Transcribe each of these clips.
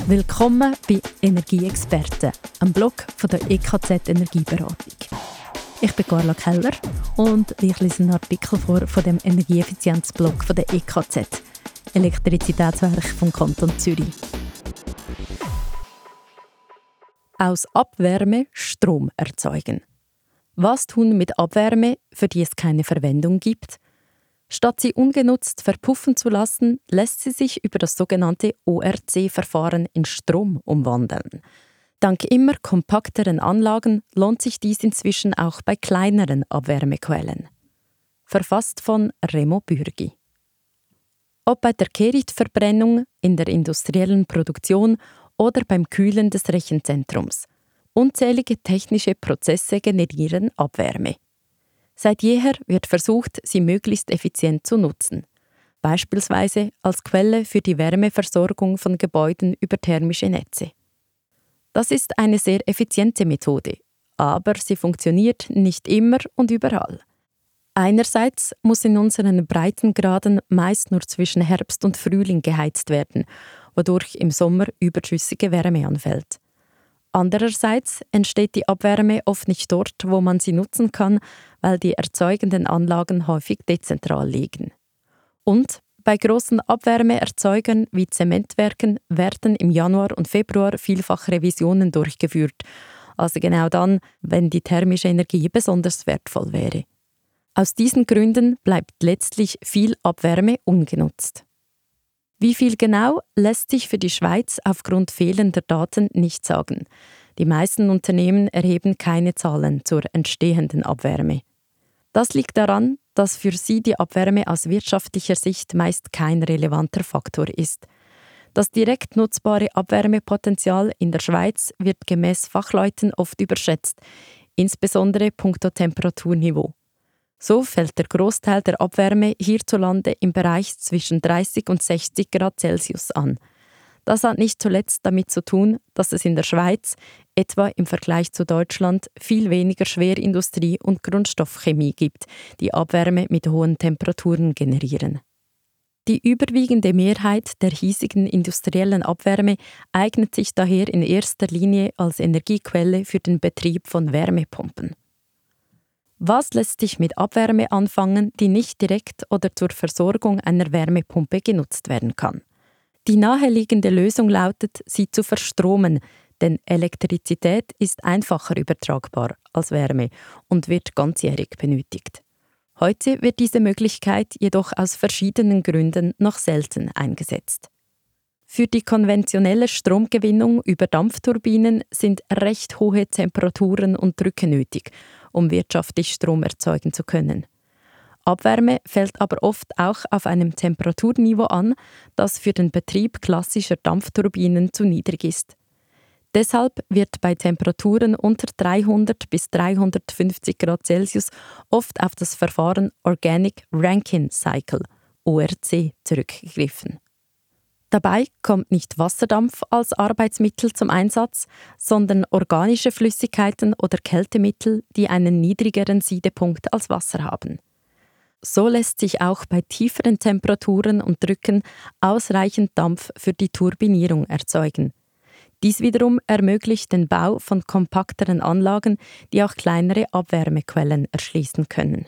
Willkommen bei Energieexperten, einem Blog von der EKZ Energieberatung. Ich bin Carla Keller und ich lese einen Artikel vor von dem Energieeffizienzblog von der EKZ, Elektrizitätswerk vom Kanton Zürich. Aus Abwärme Strom erzeugen. Was tun mit Abwärme, für die es keine Verwendung gibt? Statt sie ungenutzt verpuffen zu lassen, lässt sie sich über das sogenannte ORC-Verfahren in Strom umwandeln. Dank immer kompakteren Anlagen lohnt sich dies inzwischen auch bei kleineren Abwärmequellen. Verfasst von Remo Bürgi. Ob bei der Kehrichtverbrennung, in der industriellen Produktion oder beim Kühlen des Rechenzentrums. Unzählige technische Prozesse generieren Abwärme. Seit jeher wird versucht, sie möglichst effizient zu nutzen. Beispielsweise als Quelle für die Wärmeversorgung von Gebäuden über thermische Netze. Das ist eine sehr effiziente Methode, aber sie funktioniert nicht immer und überall. Einerseits muss in unseren Breitengraden meist nur zwischen Herbst und Frühling geheizt werden, wodurch im Sommer überschüssige Wärme anfällt. Andererseits entsteht die Abwärme oft nicht dort, wo man sie nutzen kann, weil die erzeugenden Anlagen häufig dezentral liegen. Und bei großen Abwärmeerzeugern wie Zementwerken werden im Januar und Februar vielfach Revisionen durchgeführt, also genau dann, wenn die thermische Energie besonders wertvoll wäre. Aus diesen Gründen bleibt letztlich viel Abwärme ungenutzt. Wie viel genau, lässt sich für die Schweiz aufgrund fehlender Daten nicht sagen. Die meisten Unternehmen erheben keine Zahlen zur entstehenden Abwärme. Das liegt daran, dass für sie die Abwärme aus wirtschaftlicher Sicht meist kein relevanter Faktor ist. Das direkt nutzbare Abwärmepotenzial in der Schweiz wird gemäss Fachleuten oft überschätzt, insbesondere punkto Temperaturniveau. So fällt der Großteil der Abwärme hierzulande im Bereich zwischen 30 und 60 Grad Celsius an. Das hat nicht zuletzt damit zu tun, dass es in der Schweiz, etwa im Vergleich zu Deutschland, viel weniger Schwerindustrie und Grundstoffchemie gibt, die Abwärme mit hohen Temperaturen generieren. Die überwiegende Mehrheit der hiesigen industriellen Abwärme eignet sich daher in erster Linie als Energiequelle für den Betrieb von Wärmepumpen. Was lässt sich mit Abwärme anfangen, die nicht direkt oder zur Versorgung einer Wärmepumpe genutzt werden kann? Die naheliegende Lösung lautet, sie zu verstromen, denn Elektrizität ist einfacher übertragbar als Wärme und wird ganzjährig benötigt. Heute wird diese Möglichkeit jedoch aus verschiedenen Gründen noch selten eingesetzt. Für die konventionelle Stromgewinnung über Dampfturbinen sind recht hohe Temperaturen und Drücke nötig, um wirtschaftlich Strom erzeugen zu können. Abwärme fällt aber oft auch auf einem Temperaturniveau an, das für den Betrieb klassischer Dampfturbinen zu niedrig ist. Deshalb wird bei Temperaturen unter 300 bis 350 Grad Celsius oft auf das Verfahren Organic Rankine Cycle, ORC, zurückgegriffen. Dabei kommt nicht Wasserdampf als Arbeitsmittel zum Einsatz, sondern organische Flüssigkeiten oder Kältemittel, die einen niedrigeren Siedepunkt als Wasser haben. So lässt sich auch bei tieferen Temperaturen und Drücken ausreichend Dampf für die Turbinierung erzeugen. Dies wiederum ermöglicht den Bau von kompakteren Anlagen, die auch kleinere Abwärmequellen erschließen können.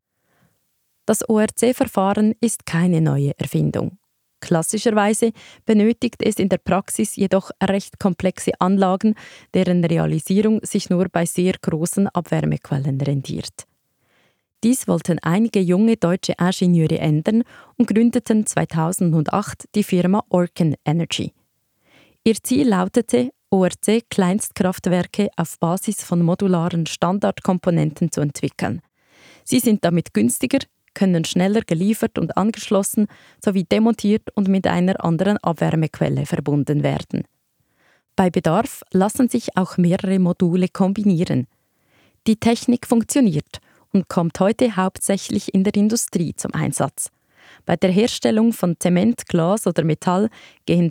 Das ORC-Verfahren ist keine neue Erfindung. Klassischerweise benötigt es in der Praxis jedoch recht komplexe Anlagen, deren Realisierung sich nur bei sehr großen Abwärmequellen rentiert. Dies wollten einige junge deutsche Ingenieure ändern und gründeten 2008 die Firma Orken Energy. Ihr Ziel lautete, ORC-Kleinstkraftwerke auf Basis von modularen Standardkomponenten zu entwickeln. Sie sind damit günstiger, können schneller geliefert und angeschlossen sowie demontiert und mit einer anderen Abwärmequelle verbunden werden. Bei Bedarf lassen sich auch mehrere Module kombinieren. Die Technik funktioniert und kommt heute hauptsächlich in der Industrie zum Einsatz. Bei der Herstellung von Zement, Glas oder Metall gehen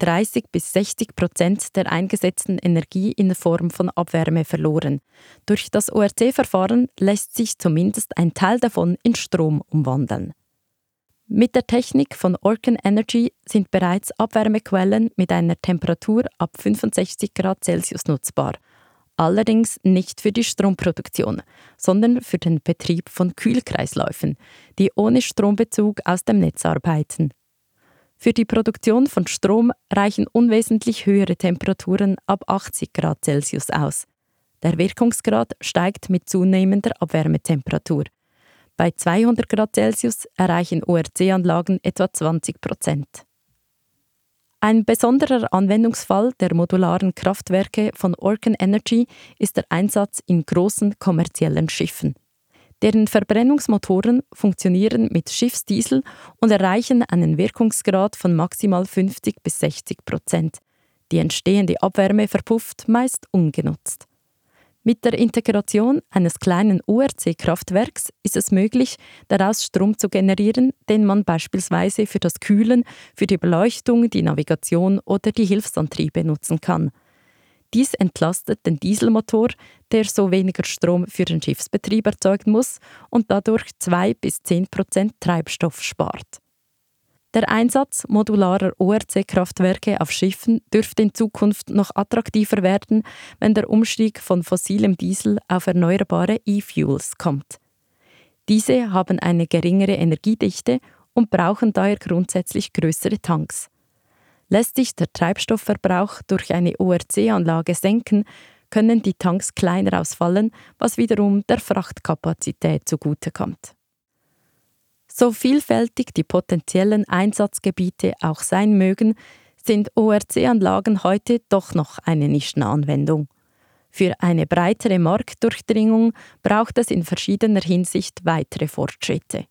30-60% der eingesetzten Energie in Form von Abwärme verloren. Durch das ORC-Verfahren lässt sich zumindest ein Teil davon in Strom umwandeln. Mit der Technik von Orken Energy sind bereits Abwärmequellen mit einer Temperatur ab 65 Grad Celsius nutzbar. Allerdings nicht für die Stromproduktion, sondern für den Betrieb von Kühlkreisläufen, die ohne Strombezug aus dem Netz arbeiten. Für die Produktion von Strom reichen unwesentlich höhere Temperaturen ab 80 Grad Celsius aus. Der Wirkungsgrad steigt mit zunehmender Abwärmetemperatur. Bei 200 Grad Celsius erreichen ORC-Anlagen etwa 20%. Ein besonderer Anwendungsfall der modularen Kraftwerke von Orken Energy ist der Einsatz in großen kommerziellen Schiffen. Deren Verbrennungsmotoren funktionieren mit Schiffsdiesel und erreichen einen Wirkungsgrad von maximal 50-60%. Die entstehende Abwärme verpufft meist ungenutzt. Mit der Integration eines kleinen ORC-Kraftwerks ist es möglich, daraus Strom zu generieren, den man beispielsweise für das Kühlen, für die Beleuchtung, die Navigation oder die Hilfsantriebe nutzen kann. Dies entlastet den Dieselmotor, der so weniger Strom für den Schiffsbetrieb erzeugen muss und dadurch 2-10% Treibstoff spart. Der Einsatz modularer ORC-Kraftwerke auf Schiffen dürfte in Zukunft noch attraktiver werden, wenn der Umstieg von fossilem Diesel auf erneuerbare E-Fuels kommt. Diese haben eine geringere Energiedichte und brauchen daher grundsätzlich größere Tanks. Lässt sich der Treibstoffverbrauch durch eine ORC-Anlage senken, können die Tanks kleiner ausfallen, was wiederum der Frachtkapazität zugutekommt. So vielfältig die potenziellen Einsatzgebiete auch sein mögen, sind ORC-Anlagen heute doch noch eine Nischenanwendung. Für eine breitere Marktdurchdringung braucht es in verschiedener Hinsicht weitere Fortschritte.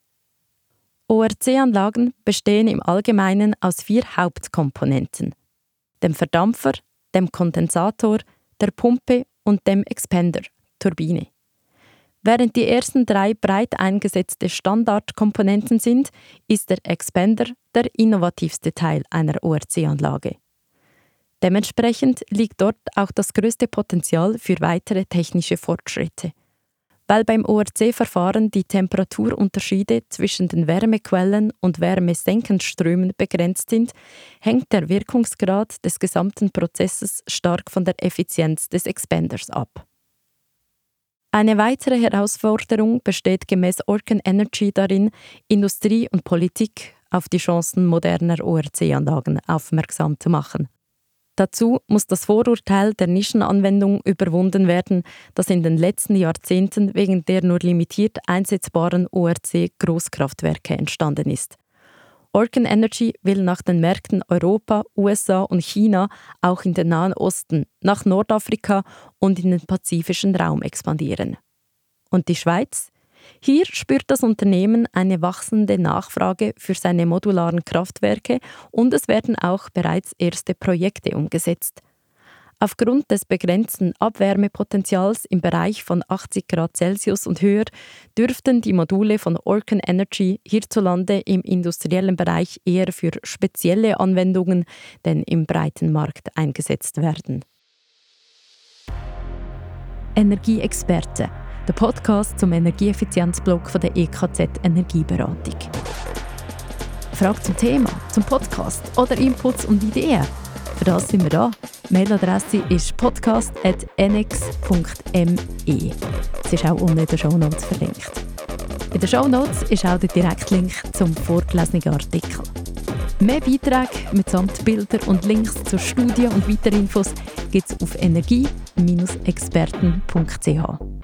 ORC-Anlagen bestehen im Allgemeinen aus 4 Hauptkomponenten: dem Verdampfer, dem Kondensator, der Pumpe und dem Expander, Turbine. Während die ersten 3 breit eingesetzte Standardkomponenten sind, ist der Expander der innovativste Teil einer ORC-Anlage. Dementsprechend liegt dort auch das größte Potenzial für weitere technische Fortschritte. Weil beim ORC-Verfahren die Temperaturunterschiede zwischen den Wärmequellen und Wärmesenkendströmen begrenzt sind, hängt der Wirkungsgrad des gesamten Prozesses stark von der Effizienz des Expanders ab. Eine weitere Herausforderung besteht gemäß Orken Energy darin, Industrie und Politik auf die Chancen moderner ORC-Anlagen aufmerksam zu machen. Dazu muss das Vorurteil der Nischenanwendung überwunden werden, das in den letzten Jahrzehnten wegen der nur limitiert einsetzbaren ORC-Großkraftwerke entstanden ist. Orken Energy will nach den Märkten Europa, USA und China auch in den Nahen Osten, nach Nordafrika und in den pazifischen Raum expandieren. Und die Schweiz? Hier spürt das Unternehmen eine wachsende Nachfrage für seine modularen Kraftwerke und es werden auch bereits erste Projekte umgesetzt. Aufgrund des begrenzten Abwärmepotenzials im Bereich von 80 Grad Celsius und höher dürften die Module von Orken Energy hierzulande im industriellen Bereich eher für spezielle Anwendungen denn im breiten Markt eingesetzt werden. Energieexperte, der Podcast zum Energieeffizienzblog von der EKZ Energieberatung. Fragen zum Thema, zum Podcast oder Inputs und Ideen? Für das sind wir da. Die Mailadresse ist podcast@nx.me. Sie ist auch unten in den Shownotes verlinkt. In den Shownotes ist auch der Direktlink zum vorgelesenen Artikel. Mehr Beiträge mitsamt Bilder und Links zur Studie und weiteren Infos gibt es auf energie-experten.ch.